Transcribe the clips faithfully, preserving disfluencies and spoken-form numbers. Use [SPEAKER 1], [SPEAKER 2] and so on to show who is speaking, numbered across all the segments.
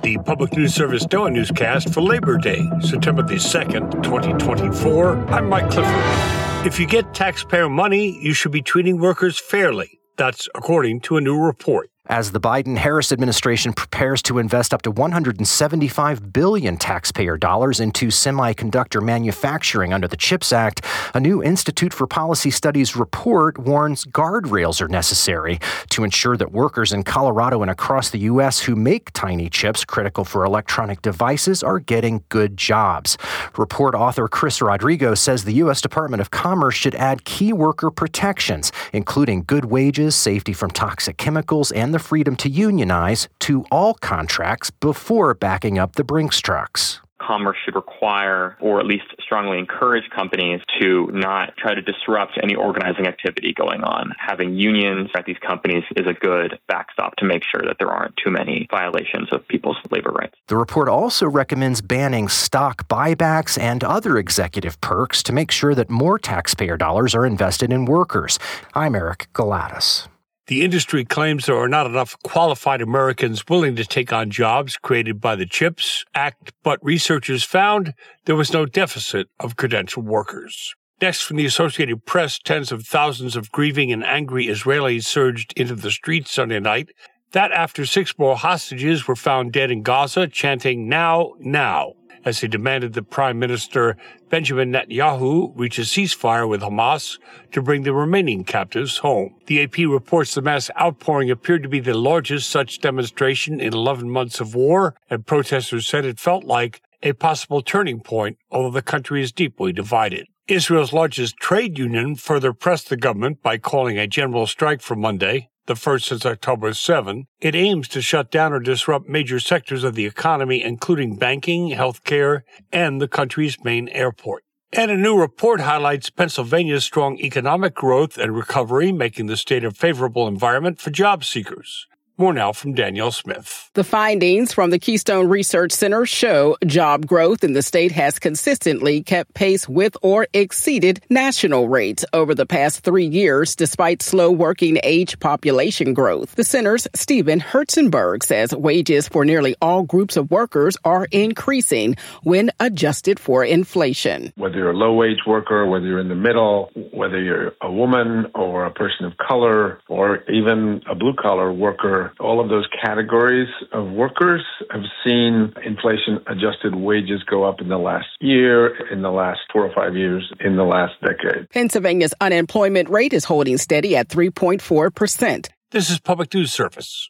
[SPEAKER 1] the Public News Service NOAA newscast for Labor Day, September the second, twenty twenty-four. I'm Mike Clifford. If you get taxpayer money, you should be treating workers fairly. That's according to a new report.
[SPEAKER 2] As the Biden-Harris administration prepares to invest up to one hundred seventy-five billion dollars taxpayer dollars into semiconductor manufacturing under the CHIPS Act, a new Institute for Policy Studies report warns guardrails are necessary to ensure that workers in Colorado and across the U S who make tiny chips critical for electronic devices are getting good jobs. Report author Chris Rodrigo says the U S Department of Commerce should add key worker protections, including good wages, safety from toxic chemicals, and the freedom to unionize to all contracts before backing up the Brinks trucks.
[SPEAKER 3] Commerce should require, or at least strongly encourage, companies to not try to disrupt any organizing activity going on. Having unions at these companies is a good backstop to make sure that there aren't too many violations of people's labor rights.
[SPEAKER 2] The report also recommends banning stock buybacks and other executive perks to make sure that more taxpayer dollars are invested in workers. I'm Eric Galatas.
[SPEAKER 1] The industry claims there are not enough qualified Americans willing to take on jobs created by the CHIPS Act, but researchers found there was no deficit of credentialed workers. Next, from the Associated Press, tens of thousands of grieving and angry Israelis surged into the streets Sunday night. That after six more hostages were found dead in Gaza, chanting, "Now, now," as they demanded that Prime Minister Benjamin Netanyahu reach a ceasefire with Hamas to bring the remaining captives home. The A P reports the mass outpouring appeared to be the largest such demonstration in eleven months of war, and protesters said it felt like a possible turning point, although the country is deeply divided. Israel's largest trade union further pressed the government by calling a general strike for Monday, the first since October seventh. It aims to shut down or disrupt major sectors of the economy, including banking, healthcare, and the country's main airport. And a new report highlights Pennsylvania's strong economic growth and recovery, making the state a favorable environment for job seekers. More now from Danielle Smith.
[SPEAKER 4] The findings from the Keystone Research Center show job growth in the state has consistently kept pace with or exceeded national rates over the past three years, despite slow working age population growth. The center's Stephen Herzenberg says wages for nearly all groups of workers are increasing when adjusted for inflation.
[SPEAKER 5] Whether you're a low-wage worker, whether you're in the middle, whether you're a woman or a person of color, or even a blue-collar worker, all of those categories of workers have seen inflation-adjusted wages go up in the last year, in the last four or five years, in the last decade.
[SPEAKER 4] Pennsylvania's unemployment rate is holding steady at three point four percent.
[SPEAKER 1] This is Public News Service.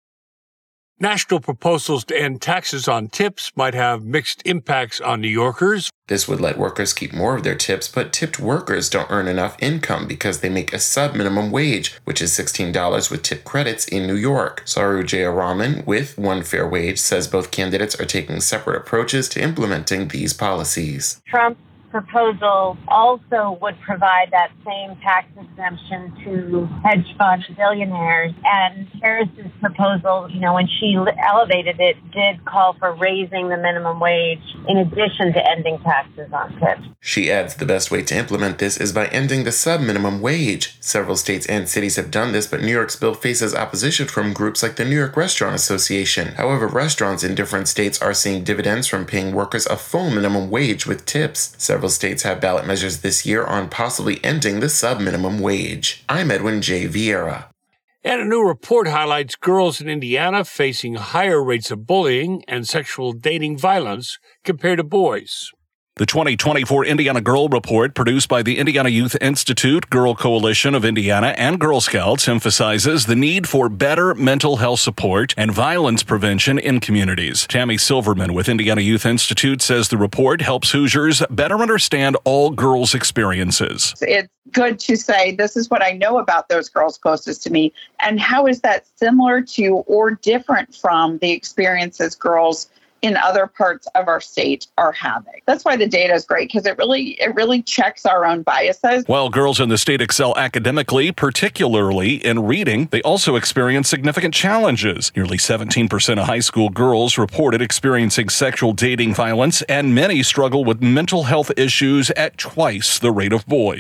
[SPEAKER 1] National proposals to end taxes on tips might have mixed impacts on New Yorkers.
[SPEAKER 6] This would let workers keep more of their tips, but tipped workers don't earn enough income because they make a sub-minimum wage, which is sixteen dollars with tip credits in New York. Saru Jayaraman with One Fair Wage says both candidates are taking separate approaches to implementing these policies.
[SPEAKER 7] Trump's proposal also would provide that same tax exemption to hedge fund billionaires. And Harris's proposal, you know, when she elevated it, did call for raising the minimum wage in addition to ending taxes on tips.
[SPEAKER 6] She adds the best way to implement this is by ending the sub-minimum wage. Several states and cities have done this, but New York's bill faces opposition from groups like the New York Restaurant Association. However, restaurants in different states are seeing dividends from paying workers a full minimum wage with tips. Several states have ballot measures this year on possibly ending the sub-minimum wage. I'm Edwin J. Vieira.
[SPEAKER 1] And a new report highlights girls in Indiana facing higher rates of bullying and sexual dating violence compared to boys.
[SPEAKER 8] The twenty twenty-four Indiana Girl Report, produced by the Indiana Youth Institute, Girl Coalition of Indiana, and Girl Scouts, emphasizes the need for better mental health support and violence prevention in communities. Tammy Silverman with Indiana Youth Institute says the report helps Hoosiers better understand all girls' experiences.
[SPEAKER 9] It's good to say, this is what I know about those girls closest to me, and how is that similar to or different from the experiences girls in other parts of our state are having. That's why the data is great, because it really it really checks our own biases.
[SPEAKER 8] While girls in the state excel academically, particularly in reading, they also experience significant challenges. Nearly seventeen percent of high school girls reported experiencing sexual dating violence, and many struggle with mental health issues at twice the rate of boys.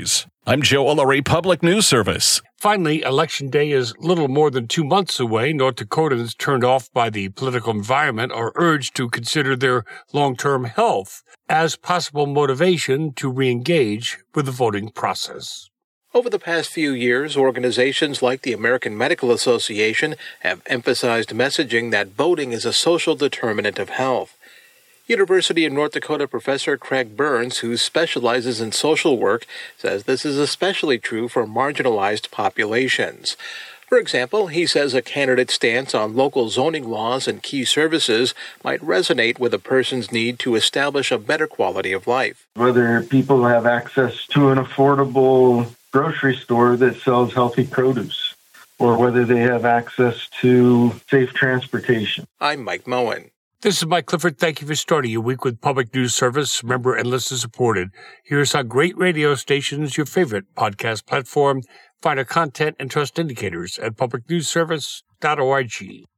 [SPEAKER 8] I'm Joe Ullery, Public News Service.
[SPEAKER 1] Finally, Election Day is little more than two months away. North Dakotans turned off by the political environment are urged to consider their long-term health as possible motivation to re-engage with the voting process.
[SPEAKER 10] Over the past few years, organizations like the American Medical Association have emphasized messaging that voting is a social determinant of health. University of North Dakota professor Craig Burns, who specializes in social work, says this is especially true for marginalized populations. For example, he says a candidate's stance on local zoning laws and key services might resonate with a person's need to establish a better quality of life.
[SPEAKER 11] Whether people have access to an affordable grocery store that sells healthy produce, or whether they have access to safe transportation.
[SPEAKER 10] I'm Mike Moen.
[SPEAKER 1] This is Mike Clifford. Thank you for starting your week with Public News Service, member and listener supported. Here's how great radio stations, your favorite podcast platform. Find our content and trust indicators at public news service dot org.